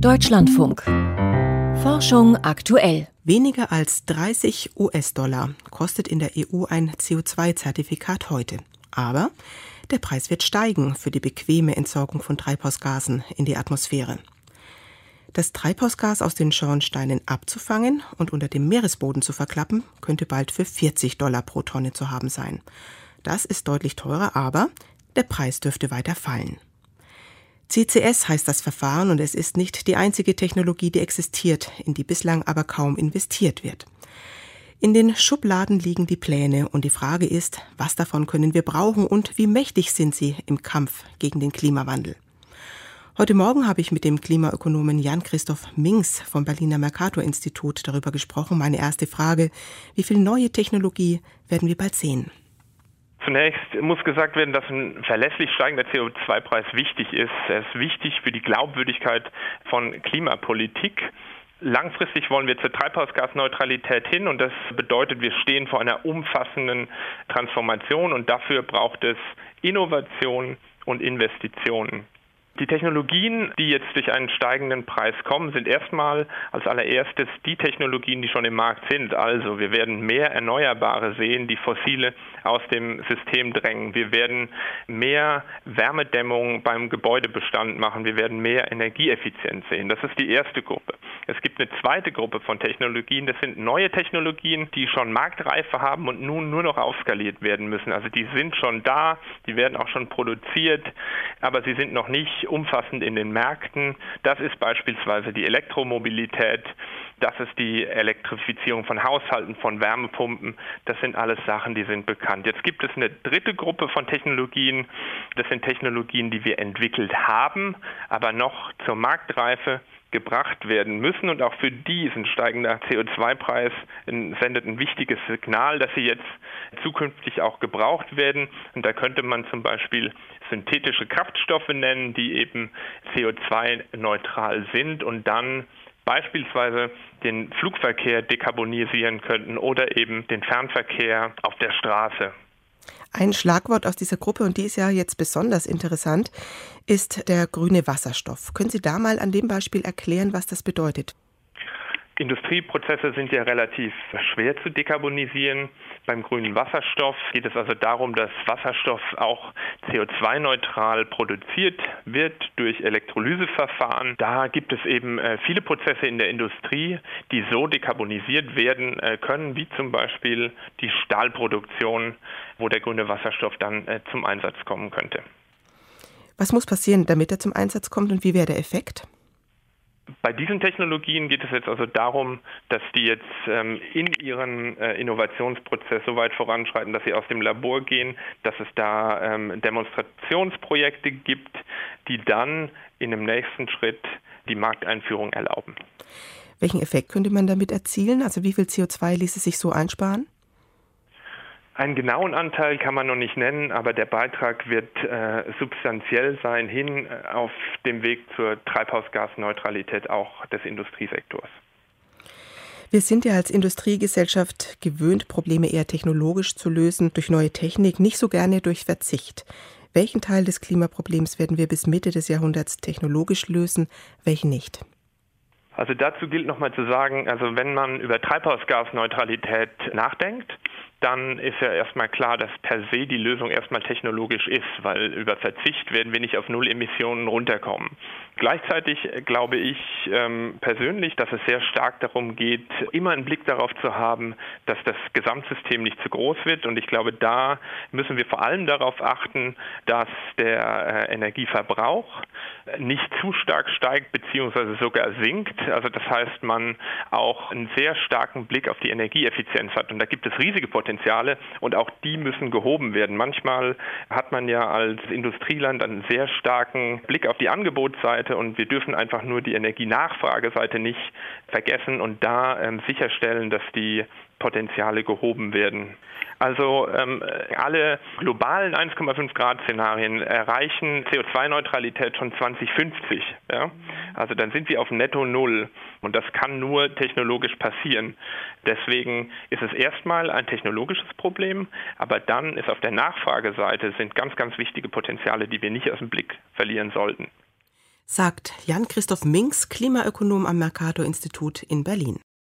Deutschlandfunk. Forschung aktuell. Weniger als 30 US-Dollar kostet in der EU ein CO2-Zertifikat heute. Aber der Preis wird steigen für die bequeme Entsorgung von Treibhausgasen in die Atmosphäre. Das Treibhausgas aus den Schornsteinen abzufangen und unter dem Meeresboden zu verklappen, könnte bald für 40 Dollar pro Tonne zu haben sein. Das ist deutlich teurer, aber der Preis dürfte weiter fallen. CCS heißt das Verfahren und es ist nicht die einzige Technologie, die existiert, in die bislang aber kaum investiert wird. In den Schubladen liegen die Pläne und die Frage ist, was davon können wir brauchen und wie mächtig sind sie im Kampf gegen den Klimawandel? Heute Morgen habe ich mit dem Klimaökonomen Jan-Christoph Minks vom Berliner Mercator-Institut darüber gesprochen. Meine erste Frage: Wie viel neue Technologie werden wir bald sehen? Zunächst muss gesagt werden, dass ein verlässlich steigender CO2-Preis wichtig ist. Er ist wichtig für die Glaubwürdigkeit von Klimapolitik. Langfristig wollen wir zur Treibhausgasneutralität hin und das bedeutet, wir stehen vor einer umfassenden Transformation und dafür braucht es Innovation und Investitionen. Die Technologien, die jetzt durch einen steigenden Preis kommen, sind erstmal als allererstes die Technologien, die schon im Markt sind. Also wir werden mehr Erneuerbare sehen, die fossile aus dem System drängen. Wir werden mehr Wärmedämmung beim Gebäudebestand machen. Wir werden mehr Energieeffizienz sehen. Das ist die erste Gruppe. Es gibt eine zweite Gruppe von Technologien. Das sind neue Technologien, die schon Marktreife haben und nun nur noch aufskaliert werden müssen. Also die sind schon da, die werden auch schon produziert, aber sie sind noch nicht umfassend in den Märkten. Das ist beispielsweise die Elektromobilität, das ist die Elektrifizierung von Haushalten, von Wärmepumpen. Das sind alles Sachen, die sind bekannt. Jetzt gibt es eine dritte Gruppe von Technologien. Das sind Technologien, die wir entwickelt haben, aber noch zur Marktreife gebracht werden müssen. Und auch für die ist ein steigender CO2-Preis sendet ein wichtiges Signal, dass sie jetzt zukünftig auch gebraucht werden. Und da könnte man zum Beispiel synthetische Kraftstoffe nennen, die eben CO2-neutral sind und dann beispielsweise den Flugverkehr dekarbonisieren könnten oder eben den Fernverkehr auf der Straße. Ein Schlagwort aus dieser Gruppe, und die ist ja jetzt besonders interessant, ist der grüne Wasserstoff. Können Sie da mal an dem Beispiel erklären, was das bedeutet? Industrieprozesse sind ja relativ schwer zu dekarbonisieren. Beim grünen Wasserstoff geht es also darum, dass Wasserstoff auch CO2-neutral produziert wird durch Elektrolyseverfahren. Da gibt es eben viele Prozesse in der Industrie, die so dekarbonisiert werden können, wie zum Beispiel die Stahlproduktion, wo der grüne Wasserstoff dann zum Einsatz kommen könnte. Was muss passieren, damit er zum Einsatz kommt und wie wäre der Effekt? Bei diesen Technologien geht es jetzt also darum, dass die jetzt in ihren Innovationsprozess so weit voranschreiten, dass sie aus dem Labor gehen, dass es da Demonstrationsprojekte gibt, die dann in einem nächsten Schritt die Markteinführung erlauben. Welchen Effekt könnte man damit erzielen? Also wie viel CO2 ließe sich so einsparen? Einen genauen Anteil kann man noch nicht nennen, aber der Beitrag wird substanziell sein hin auf dem Weg zur Treibhausgasneutralität auch des Industriesektors. Wir sind ja als Industriegesellschaft gewöhnt, Probleme eher technologisch zu lösen, durch neue Technik, nicht so gerne durch Verzicht. Welchen Teil des Klimaproblems werden wir bis Mitte des Jahrhunderts technologisch lösen, welchen nicht? Also dazu gilt nochmal zu sagen, also wenn man über Treibhausgasneutralität nachdenkt, dann ist ja erstmal klar, dass per se die Lösung erstmal technologisch ist, weil über Verzicht werden wir nicht auf Null Emissionen runterkommen. Gleichzeitig glaube ich persönlich, dass es sehr stark darum geht, immer einen Blick darauf zu haben, dass das Gesamtsystem nicht zu groß wird. Und ich glaube, da müssen wir vor allem darauf achten, dass der Energieverbrauch nicht zu stark steigt bzw. sogar sinkt. Also das heißt, man auch einen sehr starken Blick auf die Energieeffizienz hat. Und da gibt es riesige Potenziale und auch die müssen gehoben werden. Manchmal hat man ja als Industrieland einen sehr starken Blick auf die Angebotsseite und wir dürfen einfach nur die Energienachfrageseite nicht vergessen und da sicherstellen, dass die Potenziale gehoben werden. Also alle globalen 1,5 Grad Szenarien erreichen CO2-Neutralität schon 2050. Ja? Also dann sind wir auf Netto Null und das kann nur technologisch passieren. Deswegen ist es erstmal ein technologisches Problem, aber dann ist auf der Nachfrageseite sind ganz, ganz wichtige Potenziale, die wir nicht aus dem Blick verlieren sollten. sagt Jan-Christoph Minks, Klimaökonom am Mercator-Institut in Berlin.